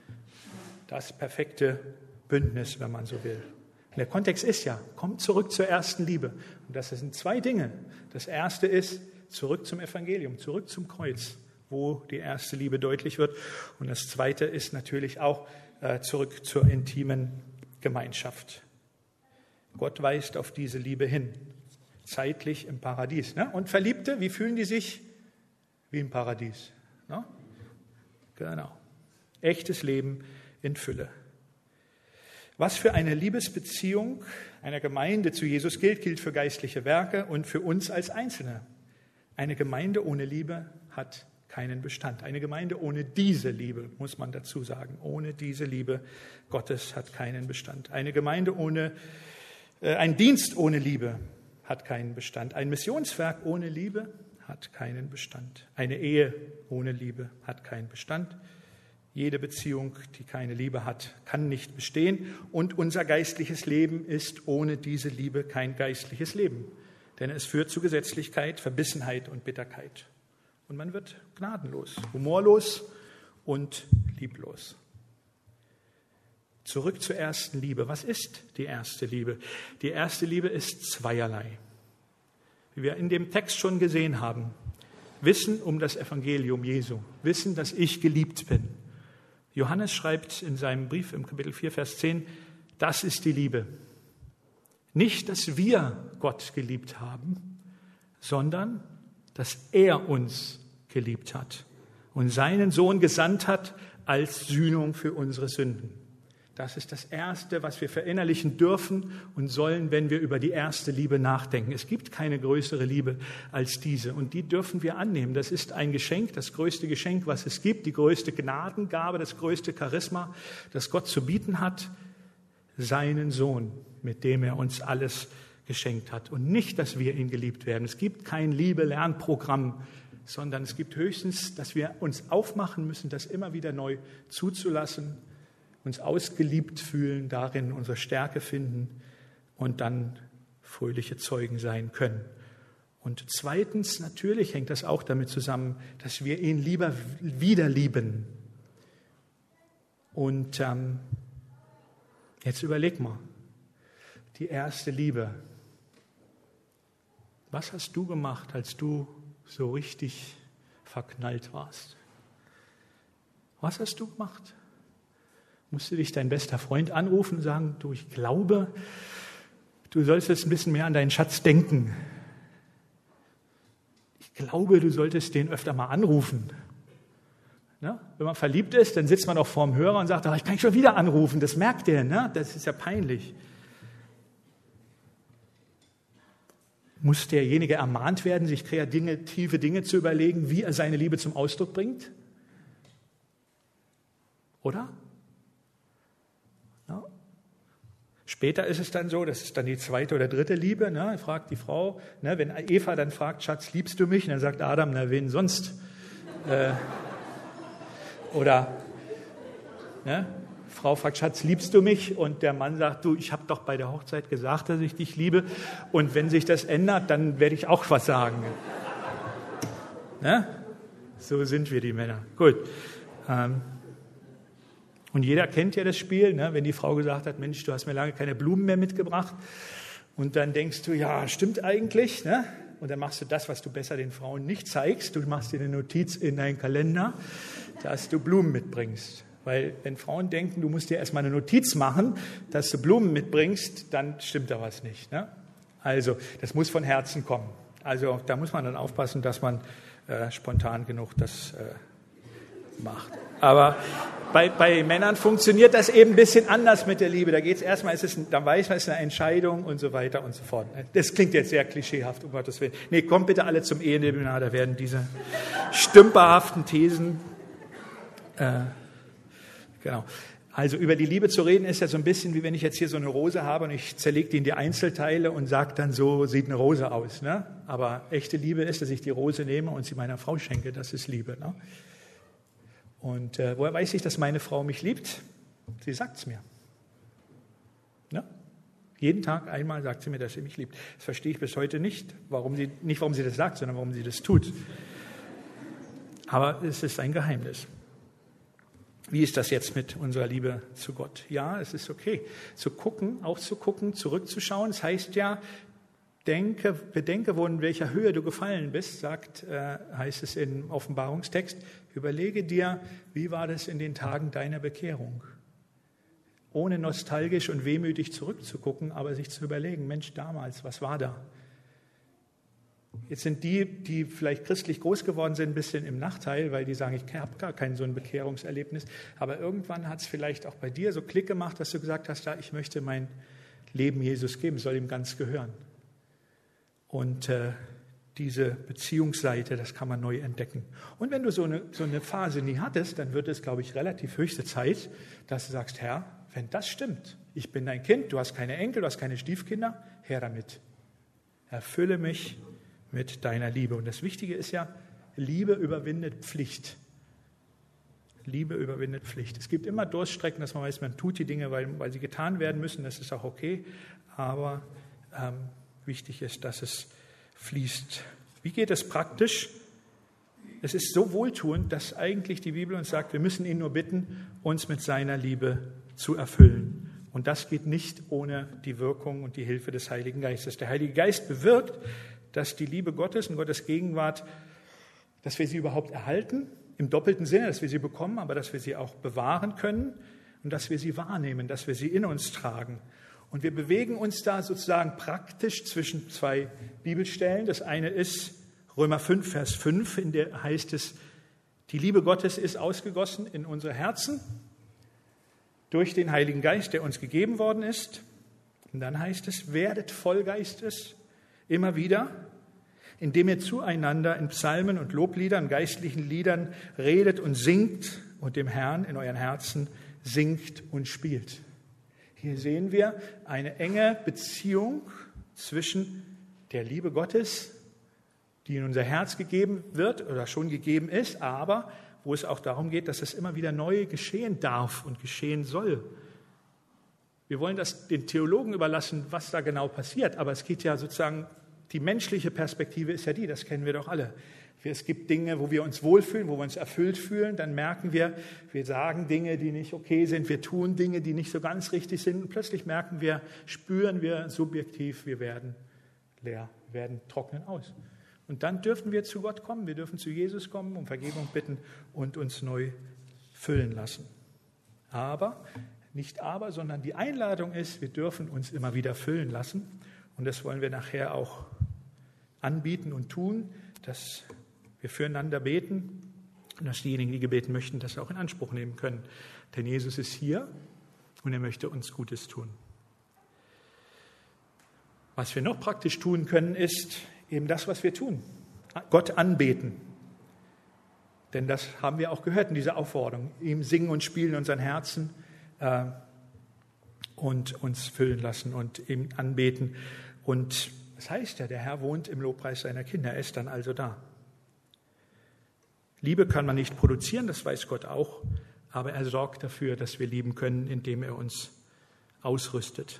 Das perfekte Bündnis, wenn man so will. Und der Kontext ist ja, kommt zurück zur ersten Liebe. Und das sind zwei Dinge. Das erste ist, zurück zum Evangelium, zurück zum Kreuz, wo die erste Liebe deutlich wird. Und das zweite ist natürlich auch zurück zur intimen Gemeinschaft. Gott weist auf diese Liebe hin, zeitlich im Paradies. Ne? Und Verliebte, wie fühlen die sich? Wie im Paradies. Ne? Genau. Echtes Leben in Fülle. Was für eine Liebesbeziehung einer Gemeinde zu Jesus gilt für geistliche Werke und für uns als Einzelne. Eine Gemeinde ohne Liebe hat keinen Bestand. Eine Gemeinde ohne diese Liebe, muss man dazu sagen, ohne diese Liebe Gottes hat keinen Bestand. Eine Gemeinde ein Dienst ohne Liebe hat keinen Bestand. Ein Missionswerk ohne Liebe hat keinen Bestand. Eine Ehe ohne Liebe hat keinen Bestand. Jede Beziehung, die keine Liebe hat, kann nicht bestehen. Und unser geistliches Leben ist ohne diese Liebe kein geistliches Leben. Denn es führt zu Gesetzlichkeit, Verbissenheit und Bitterkeit. Und man wird gnadenlos, humorlos und lieblos. Zurück zur ersten Liebe. Was ist die erste Liebe? Die erste Liebe ist zweierlei. Wie wir in dem Text schon gesehen haben, Wissen um das Evangelium Jesu, Wissen, dass ich geliebt bin. Johannes schreibt in seinem Brief im Kapitel 4, Vers 10, das ist die Liebe. Nicht, dass wir Gott geliebt haben, sondern, dass er uns geliebt hat und seinen Sohn gesandt hat als Sühnung für unsere Sünden. Das ist das Erste, was wir verinnerlichen dürfen und sollen, wenn wir über die erste Liebe nachdenken. Es gibt keine größere Liebe als diese und die dürfen wir annehmen. Das ist ein Geschenk, das größte Geschenk, was es gibt, die größte Gnadengabe, das größte Charisma, das Gott zu bieten hat, seinen Sohn, mit dem er uns alles geschenkt hat. Und nicht, dass wir ihn geliebt werden. Es gibt kein Liebe-Lernprogramm, sondern es gibt höchstens, dass wir uns aufmachen müssen, das immer wieder neu zuzulassen, uns ausgeliebt fühlen, darin unsere Stärke finden und dann fröhliche Zeugen sein können. Und zweitens, natürlich hängt das auch damit zusammen, dass wir ihn lieber wieder lieben. Und jetzt überleg mal, die erste Liebe. Was hast du gemacht, als du so richtig verknallt warst? Was hast du gemacht? Musste dich dein bester Freund anrufen und sagen, du, ich glaube, du solltest ein bisschen mehr an deinen Schatz denken. Ich glaube, du solltest den öfter mal anrufen. Ne? Wenn man verliebt ist, dann sitzt man auch vorm Hörer und sagt, ich kann schon wieder anrufen, das merkt der, ne? Das ist ja peinlich. Muss derjenige ermahnt werden, sich kreative Dinge zu überlegen, wie er seine Liebe zum Ausdruck bringt? Oder? Ja. Später ist es dann so, das ist dann die zweite oder dritte Liebe, ne? Fragt die Frau, ne? Wenn Eva dann fragt, Schatz, liebst du mich? Und dann sagt Adam, na, wen sonst? Oder ne? Frau fragt, Schatz, liebst du mich? Und der Mann sagt, du, ich habe doch bei der Hochzeit gesagt, dass ich dich liebe. Und wenn sich das ändert, dann werde ich auch was sagen. Ne? So sind wir die Männer. Gut. Und jeder kennt ja das Spiel, ne? Wenn die Frau gesagt hat, Mensch, du hast mir lange keine Blumen mehr mitgebracht. Und dann denkst du, ja, stimmt eigentlich. Ne? Und dann machst du das, was du besser den Frauen nicht zeigst. Du machst dir eine Notiz in deinen Kalender, dass du Blumen mitbringst. Weil wenn Frauen denken, du musst dir erstmal eine Notiz machen, dass du Blumen mitbringst, dann stimmt da was nicht. Ne? Also das muss von Herzen kommen. Also da muss man dann aufpassen, dass man spontan genug das macht. Aber bei Männern funktioniert das eben ein bisschen anders mit der Liebe. Da geht es erstmal, dann weiß man, es ist eine Entscheidung und so weiter und so fort. Das klingt jetzt sehr klischeehaft, um Gottes Willen. Nee, kommt bitte alle zum Eheseminar, da werden diese stümperhaften Thesen genau. Also über die Liebe zu reden ist ja so ein bisschen, wie wenn ich jetzt hier so eine Rose habe und ich zerlege die in die Einzelteile und sage dann, so sieht eine Rose aus. Ne? Aber echte Liebe ist, dass ich die Rose nehme und sie meiner Frau schenke. Das ist Liebe. Ne? Und woher weiß ich, dass meine Frau mich liebt? Sie sagt es mir. Ne? Jeden Tag einmal sagt sie mir, dass sie mich liebt. Das verstehe ich bis heute nicht, warum sie das sagt, sondern warum sie das tut. Aber es ist ein Geheimnis. Wie ist das jetzt mit unserer Liebe zu Gott? Ja, es ist okay, zurückzuschauen. Es heißt ja, bedenke, wo in welcher Höhe du gefallen bist, heißt es im Offenbarungstext. Überlege dir, wie war das in den Tagen deiner Bekehrung? Ohne nostalgisch und wehmütig zurückzugucken, aber sich zu überlegen, Mensch, damals, was war da? Jetzt sind die vielleicht christlich groß geworden sind, ein bisschen im Nachteil, weil die sagen, ich habe gar kein so ein Bekehrungserlebnis. Aber irgendwann hat es vielleicht auch bei dir so Klick gemacht, dass du gesagt hast, ja, ich möchte mein Leben Jesus geben, soll ihm ganz gehören. Und diese Beziehungsseite, das kann man neu entdecken. Und wenn du so eine Phase nie hattest, dann wird es, glaube ich, relativ höchste Zeit, dass du sagst, Herr, wenn das stimmt, ich bin dein Kind, du hast keine Enkel, du hast keine Stiefkinder, her damit. Erfülle mich mit deiner Liebe. Und das Wichtige ist ja, Liebe überwindet Pflicht. Liebe überwindet Pflicht. Es gibt immer Durststrecken, dass man weiß, man tut die Dinge, weil sie getan werden müssen. Das ist auch okay. Aber wichtig ist, dass es fließt. Wie geht es praktisch? Es ist so wohltuend, dass eigentlich die Bibel uns sagt, wir müssen ihn nur bitten, uns mit seiner Liebe zu erfüllen. Und das geht nicht ohne die Wirkung und die Hilfe des Heiligen Geistes. Der Heilige Geist bewirkt, dass die Liebe Gottes und Gottes Gegenwart, dass wir sie überhaupt erhalten, im doppelten Sinne, dass wir sie bekommen, aber dass wir sie auch bewahren können und dass wir sie wahrnehmen, dass wir sie in uns tragen. Und wir bewegen uns da sozusagen praktisch zwischen zwei Bibelstellen. Das eine ist Römer 5, Vers 5, in der heißt es, die Liebe Gottes ist ausgegossen in unsere Herzen durch den Heiligen Geist, der uns gegeben worden ist. Und dann heißt es, werdet voll Geistes, immer wieder, indem ihr zueinander in Psalmen und Lobliedern, geistlichen Liedern redet und singt und dem Herrn in euren Herzen singt und spielt. Hier sehen wir eine enge Beziehung zwischen der Liebe Gottes, die in unser Herz gegeben wird oder schon gegeben ist, aber wo es auch darum geht, dass es immer wieder neu geschehen darf und geschehen soll. Wir wollen das den Theologen überlassen, was da genau passiert, aber es geht ja sozusagen, die menschliche Perspektive ist ja die, das kennen wir doch alle. Es gibt Dinge, wo wir uns wohlfühlen, wo wir uns erfüllt fühlen, dann merken wir sagen Dinge, die nicht okay sind, wir tun Dinge, die nicht so ganz richtig sind und plötzlich merken wir, spüren wir subjektiv, wir werden leer, wir werden trocknen aus. Und dann dürfen wir zu Gott kommen, wir dürfen zu Jesus kommen, um Vergebung bitten und uns neu füllen lassen. Sondern die Einladung ist, wir dürfen uns immer wieder füllen lassen. Und das wollen wir nachher auch anbieten und tun, dass wir füreinander beten und dass diejenigen, die gebeten möchten, das auch in Anspruch nehmen können. Denn Jesus ist hier und er möchte uns Gutes tun. Was wir noch praktisch tun können, ist eben das, was wir tun. Gott anbeten. Denn das haben wir auch gehört in dieser Aufforderung. Ihm singen und spielen in unseren Herzen und uns füllen lassen und ihm anbeten. Und das heißt ja, der Herr wohnt im Lobpreis seiner Kinder, er ist dann also da. Liebe kann man nicht produzieren, das weiß Gott auch, aber er sorgt dafür, dass wir lieben können, indem er uns ausrüstet.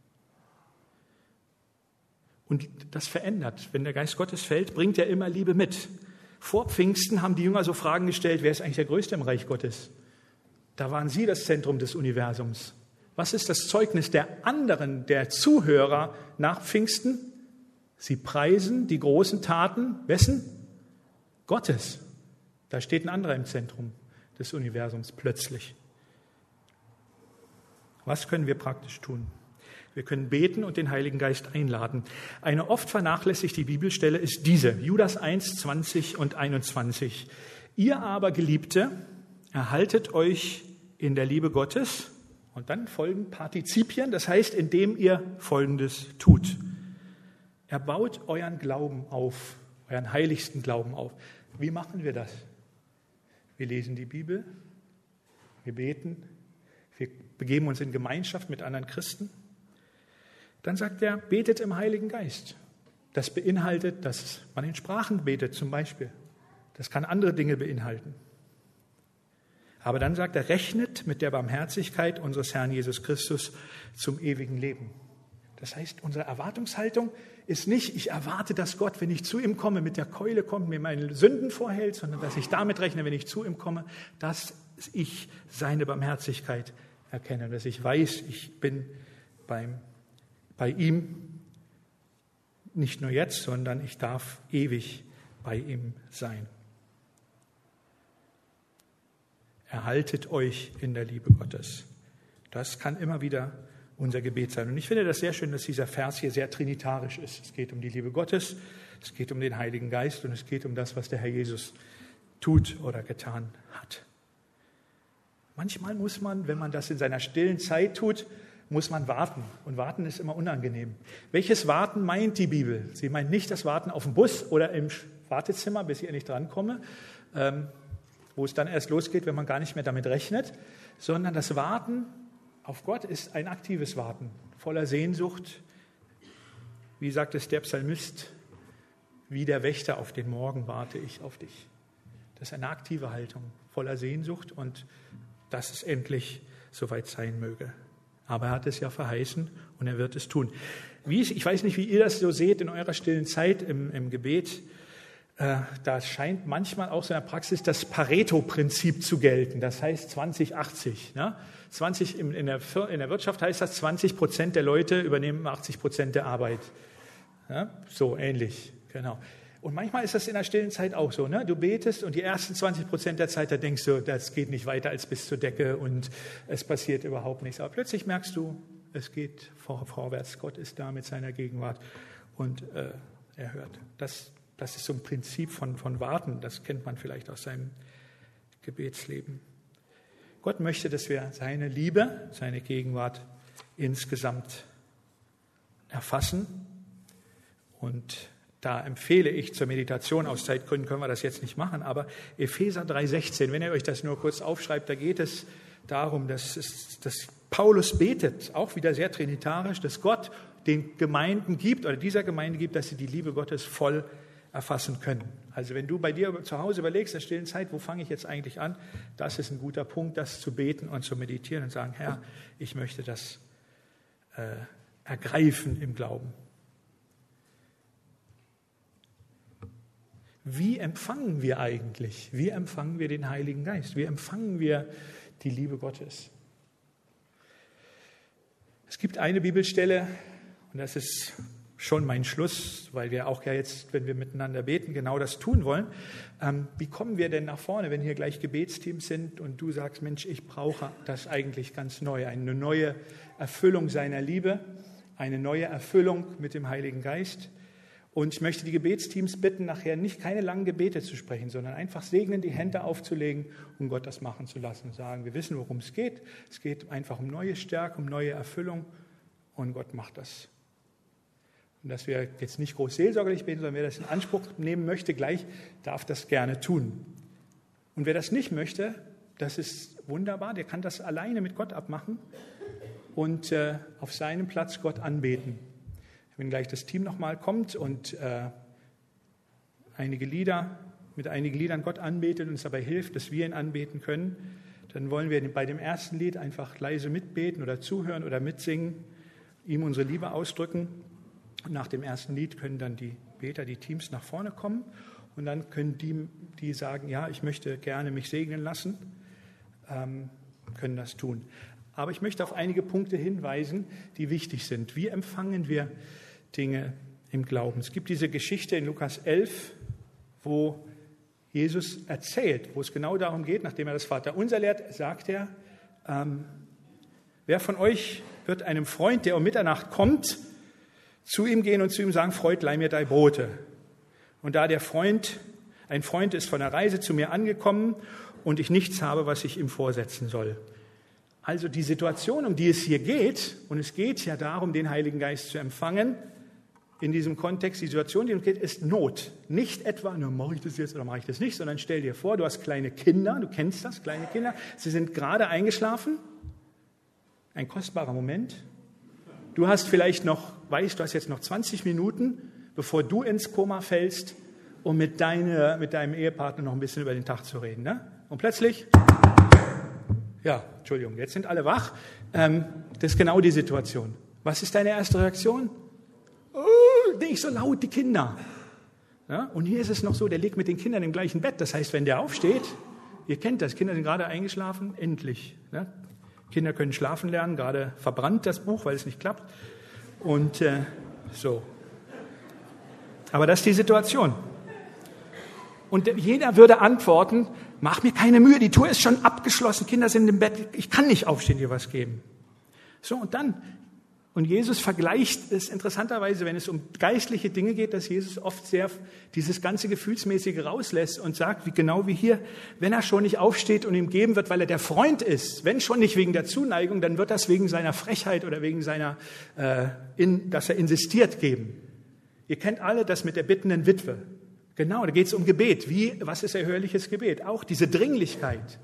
Und das verändert. Wenn der Geist Gottes fällt, bringt er immer Liebe mit. Vor Pfingsten haben die Jünger so Fragen gestellt, wer ist eigentlich der Größte im Reich Gottes? Da waren sie das Zentrum des Universums. Was ist das Zeugnis der anderen, der Zuhörer nach Pfingsten? Sie preisen die großen Taten, wessen? Gottes. Da steht ein anderer im Zentrum des Universums plötzlich. Was können wir praktisch tun? Wir können beten und den Heiligen Geist einladen. Eine oft vernachlässigte Bibelstelle ist diese, Judas 1, 20 und 21. Ihr aber, Geliebte, erhaltet euch in der Liebe Gottes, und dann folgen Partizipien, das heißt, indem ihr Folgendes tut. Er baut euren Glauben auf, euren heiligsten Glauben auf. Wie machen wir das? Wir lesen die Bibel, wir beten, wir begeben uns in Gemeinschaft mit anderen Christen. Dann sagt er, betet im Heiligen Geist. Das beinhaltet, dass man in Sprachen betet zum Beispiel. Das kann andere Dinge beinhalten. Aber dann sagt er, rechnet mit der Barmherzigkeit unseres Herrn Jesus Christus zum ewigen Leben. Das heißt, unsere Erwartungshaltung ist nicht, ich erwarte, dass Gott, wenn ich zu ihm komme, mit der Keule kommt, mir meine Sünden vorhält, sondern dass ich damit rechne, wenn ich zu ihm komme, dass ich seine Barmherzigkeit erkenne, dass ich weiß, ich bin bei ihm, nicht nur jetzt, sondern ich darf ewig bei ihm sein. Erhaltet euch in der Liebe Gottes. Das kann immer wieder unser Gebet sein. Und ich finde das sehr schön, dass dieser Vers hier sehr trinitarisch ist. Es geht um die Liebe Gottes, es geht um den Heiligen Geist und es geht um das, was der Herr Jesus tut oder getan hat. Manchmal muss man, wenn man das in seiner stillen Zeit tut, muss man warten. Und warten ist immer unangenehm. Welches Warten meint die Bibel? Sie meint nicht das Warten auf dem Bus oder im Wartezimmer, bis ich endlich drankomme, wo es dann erst losgeht, wenn man gar nicht mehr damit rechnet, sondern das Warten auf Gott ist ein aktives Warten, voller Sehnsucht. Wie sagt es der Psalmist, wie der Wächter auf den Morgen warte ich auf dich. Das ist eine aktive Haltung, voller Sehnsucht und dass es endlich soweit sein möge. Aber er hat es ja verheißen und er wird es tun. Ich weiß nicht, wie ihr das so seht in eurer stillen Zeit im Gebet. Da scheint manchmal auch so in der Praxis das Pareto-Prinzip zu gelten. Das heißt 20-80. Ne? In der Wirtschaft heißt das, 20% der Leute übernehmen 80% der Arbeit. Ja? So ähnlich, genau. Und manchmal ist das in der stillen Zeit auch so. Ne? Du betest und die ersten 20% der Zeit, da denkst du, das geht nicht weiter als bis zur Decke und es passiert überhaupt nichts. Aber plötzlich merkst du, es geht vorwärts. Gott ist da mit seiner Gegenwart und er hört. Das ist so ein Prinzip von Warten. Das kennt man vielleicht aus seinem Gebetsleben. Gott möchte, dass wir seine Liebe, seine Gegenwart insgesamt erfassen und da empfehle ich zur Meditation, aus Zeitgründen können wir das jetzt nicht machen, aber Epheser 3,16, wenn ihr euch das nur kurz aufschreibt, da geht es darum, dass Paulus betet, auch wieder sehr trinitarisch, dass Gott den Gemeinden gibt oder dieser Gemeinde gibt, dass sie die Liebe Gottes voll erfassen können. Also wenn du bei dir zu Hause überlegst, in der stillen Zeit, wo fange ich jetzt eigentlich an, das ist ein guter Punkt, das zu beten und zu meditieren und sagen, Herr, ich möchte das ergreifen im Glauben. Wie empfangen wir eigentlich? Wie empfangen wir den Heiligen Geist? Wie empfangen wir die Liebe Gottes? Es gibt eine Bibelstelle, und das ist schon mein Schluss, weil wir auch ja jetzt, wenn wir miteinander beten, genau das tun wollen. Wie kommen wir denn nach vorne, wenn hier gleich Gebetsteams sind und du sagst, Mensch, ich brauche das eigentlich ganz neu, eine neue Erfüllung seiner Liebe, eine neue Erfüllung mit dem Heiligen Geist. Und ich möchte die Gebetsteams bitten, nachher keine langen Gebete zu sprechen, sondern einfach segnen, die Hände aufzulegen und Gott das machen zu lassen. Und sagen, wir wissen, worum es geht. Es geht einfach um neue Stärke, um neue Erfüllung und Gott macht das. Und dass wir jetzt nicht groß seelsorgerlich beten, sondern wer das in Anspruch nehmen möchte, gleich darf das gerne tun. Und wer das nicht möchte, das ist wunderbar, der kann das alleine mit Gott abmachen und auf seinem Platz Gott anbeten. Wenn gleich das Team nochmal kommt und mit einigen Liedern Gott anbetet und uns dabei hilft, dass wir ihn anbeten können, dann wollen wir bei dem ersten Lied einfach leise mitbeten oder zuhören oder mitsingen, ihm unsere Liebe ausdrücken. Und nach dem ersten Lied können dann die Beter, die Teams nach vorne kommen und dann können die sagen, ja, ich möchte gerne mich segnen lassen, können das tun. Aber ich möchte auf einige Punkte hinweisen, die wichtig sind. Wie empfangen wir Dinge im Glauben? Es gibt diese Geschichte in Lukas 11, wo Jesus erzählt, wo es genau darum geht, nachdem er das Vaterunser lehrt, sagt er, wer von euch wird einem Freund, der um Mitternacht kommt, zu ihm gehen und zu ihm sagen, Freund, leih mir deine Brote. Und da ein Freund ist von der Reise zu mir angekommen und ich nichts habe, was ich ihm vorsetzen soll. Also die Situation, um die es hier geht, und es geht ja darum, den Heiligen Geist zu empfangen, in diesem Kontext, die Situation, die uns geht, ist Not. Nicht etwa, mache ich das jetzt oder mache ich das nicht, sondern stell dir vor, du hast kleine Kinder, du kennst das, kleine Kinder, sie sind gerade eingeschlafen, ein kostbarer Moment. Du hast vielleicht du hast jetzt noch 20 Minuten, bevor du ins Koma fällst, um mit deinem Ehepartner noch ein bisschen über den Tag zu reden. Ne? Und plötzlich, Entschuldigung, jetzt sind alle wach. Das ist genau die Situation. Was ist deine erste Reaktion? Nicht so laut, die Kinder. Ja? Und hier ist es noch so, der liegt mit den Kindern im gleichen Bett. Das heißt, wenn der aufsteht, ihr kennt das, Kinder sind gerade eingeschlafen, endlich. Ne? Kinder können schlafen lernen, gerade verbrannt das Buch, weil es nicht klappt. Und so. Aber das ist die Situation. Und jeder würde antworten, mach mir keine Mühe, die Tour ist schon abgeschlossen, Kinder sind im Bett, ich kann nicht aufstehen, dir was geben. So, und Jesus vergleicht es interessanterweise, wenn es um geistliche Dinge geht, dass Jesus oft sehr dieses ganze Gefühlsmäßige rauslässt und sagt, genau wie hier, wenn er schon nicht aufsteht und ihm geben wird, weil er der Freund ist, wenn schon nicht wegen der Zuneigung, dann wird das wegen seiner Frechheit oder wegen seiner, dass er insistiert, geben. Ihr kennt alle das mit der bittenden Witwe. Genau, da geht es um Gebet. Was ist erhörliches Gebet? Auch diese Dringlichkeit.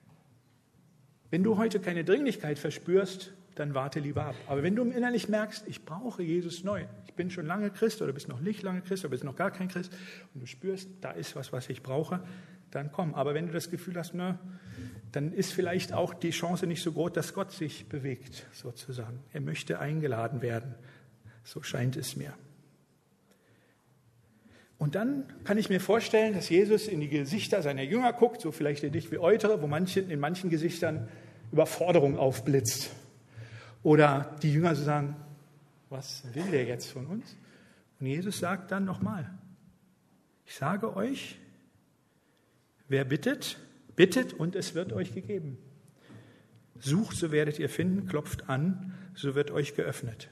Wenn du heute keine Dringlichkeit verspürst, dann warte lieber ab. Aber wenn du innerlich merkst, ich brauche Jesus neu, ich bin schon lange Christ oder bist noch nicht lange Christ oder bist noch gar kein Christ und du spürst, da ist was ich brauche, dann komm. Aber wenn du das Gefühl hast, dann ist vielleicht auch die Chance nicht so groß, dass Gott sich bewegt, sozusagen. Er möchte eingeladen werden. So scheint es mir. Und dann kann ich mir vorstellen, dass Jesus in die Gesichter seiner Jünger guckt, so vielleicht nicht wie eutere, wo in manchen Gesichtern Überforderung aufblitzt. Oder die Jünger so sagen, was will der jetzt von uns? Und Jesus sagt dann nochmal, ich sage euch, wer bittet, bittet und es wird euch gegeben. Sucht, so werdet ihr finden, klopft an, so wird euch geöffnet.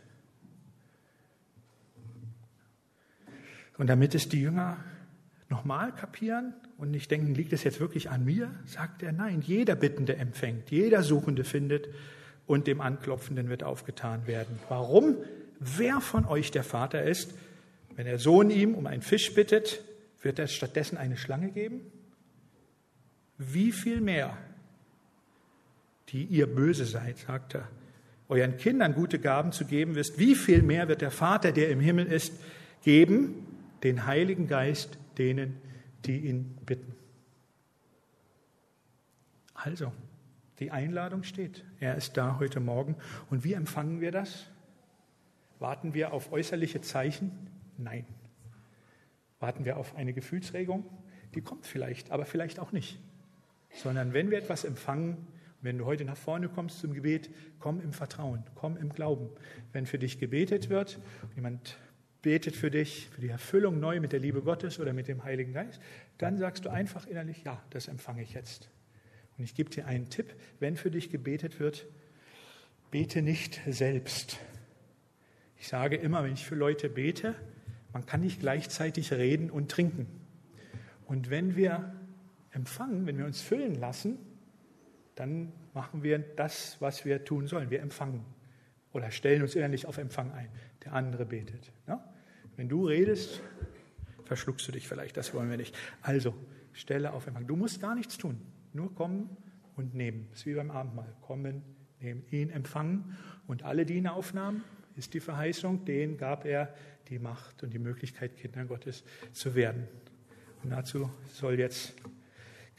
Und damit es die Jünger nochmal kapieren und nicht denken, liegt es jetzt wirklich an mir, sagt er, nein, jeder Bittende empfängt, jeder Suchende findet und dem Anklopfenden wird aufgetan werden. Warum? Wer von euch der Vater ist, wenn der Sohn ihm um einen Fisch bittet, wird er stattdessen eine Schlange geben? Wie viel mehr, die ihr böse seid, sagt er, euren Kindern gute Gaben zu geben wisst, wie viel mehr wird der Vater, der im Himmel ist, geben, den Heiligen Geist denen, die ihn bitten. Also, die Einladung steht. Er ist da heute Morgen. Und wie empfangen wir das? Warten wir auf äußerliche Zeichen? Nein. Warten wir auf eine Gefühlsregung? Die kommt vielleicht, aber vielleicht auch nicht. Sondern wenn wir etwas empfangen, wenn du heute nach vorne kommst zum Gebet, komm im Vertrauen, komm im Glauben. Wenn für dich gebetet wird, jemand betet für dich, für die Erfüllung neu mit der Liebe Gottes oder mit dem Heiligen Geist, dann sagst du einfach innerlich, ja, das empfange ich jetzt. Und ich gebe dir einen Tipp, wenn für dich gebetet wird, bete nicht selbst. Ich sage immer, wenn ich für Leute bete, man kann nicht gleichzeitig reden und trinken. Und wenn wir empfangen, wenn wir uns füllen lassen, dann machen wir das, was wir tun sollen. Wir empfangen oder stellen uns innerlich auf Empfang ein. Der andere betet. Ja? Wenn du redest, verschluckst du dich vielleicht, das wollen wir nicht. Also, stelle auf Empfang. Du musst gar nichts tun, nur kommen und nehmen. Das ist wie beim Abendmahl. Kommen, nehmen, ihn empfangen. Und alle, die ihn aufnahmen, ist die Verheißung, denen gab er die Macht und die Möglichkeit, Kinder Gottes zu werden. Und dazu soll jetzt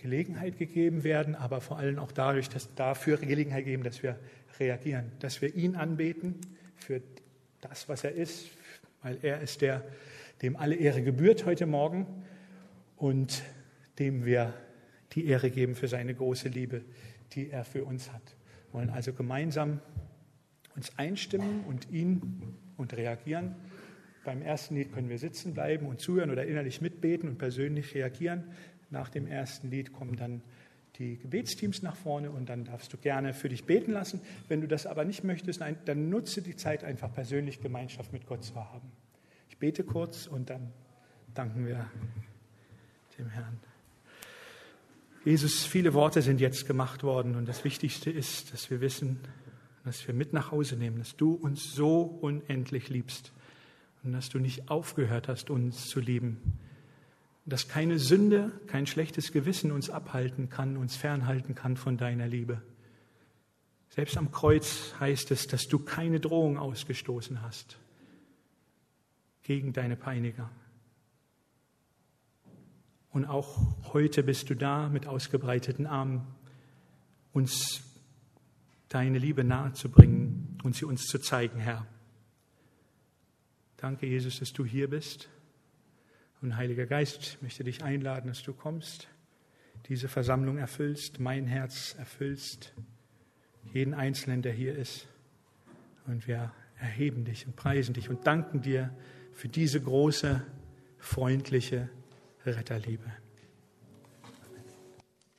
Gelegenheit gegeben werden, aber vor allem auch dadurch, dass dafür Gelegenheit geben, dass wir reagieren, dass wir ihn anbeten für das, was er ist, weil er ist der, dem alle Ehre gebührt heute Morgen und dem wir die Ehre geben für seine große Liebe, die er für uns hat. Wir wollen also gemeinsam uns einstimmen und reagieren. Beim ersten Lied können wir sitzen bleiben und zuhören oder innerlich mitbeten und persönlich reagieren. Nach dem ersten Lied kommen dann die Gebetsteams nach vorne und dann darfst du gerne für dich beten lassen. Wenn du das aber nicht möchtest, dann nutze die Zeit einfach persönlich Gemeinschaft mit Gott zu haben. Ich bete kurz und dann danken wir dem Herrn. Jesus, viele Worte sind jetzt gemacht worden und das Wichtigste ist, dass wir wissen, dass wir mit nach Hause nehmen, dass du uns so unendlich liebst und dass du nicht aufgehört hast, uns zu lieben. Dass keine Sünde, kein schlechtes Gewissen uns abhalten kann, uns fernhalten kann von deiner Liebe. Selbst am Kreuz heißt es, dass du keine Drohung ausgestoßen hast gegen deine Peiniger. Und auch heute bist du da mit ausgebreiteten Armen, uns deine Liebe nahezubringen und sie uns zu zeigen, Herr. Danke, Jesus, dass du hier bist. Und Heiliger Geist, ich möchte dich einladen, dass du kommst, diese Versammlung erfüllst, mein Herz erfüllst, jeden Einzelnen, der hier ist. Und wir erheben dich und preisen dich und danken dir für diese große, freundliche Retterliebe.